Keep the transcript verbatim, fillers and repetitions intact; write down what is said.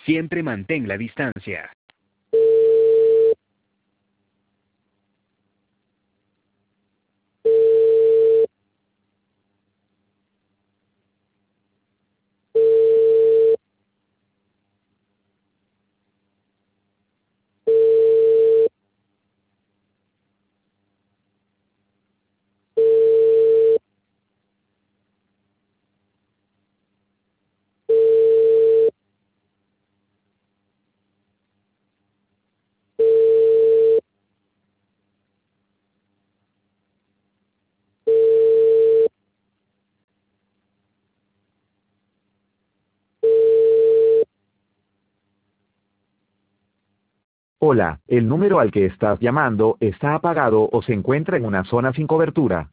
Siempre mantén la distancia. Hola, el número al que estás llamando está apagado o se encuentra en una zona sin cobertura.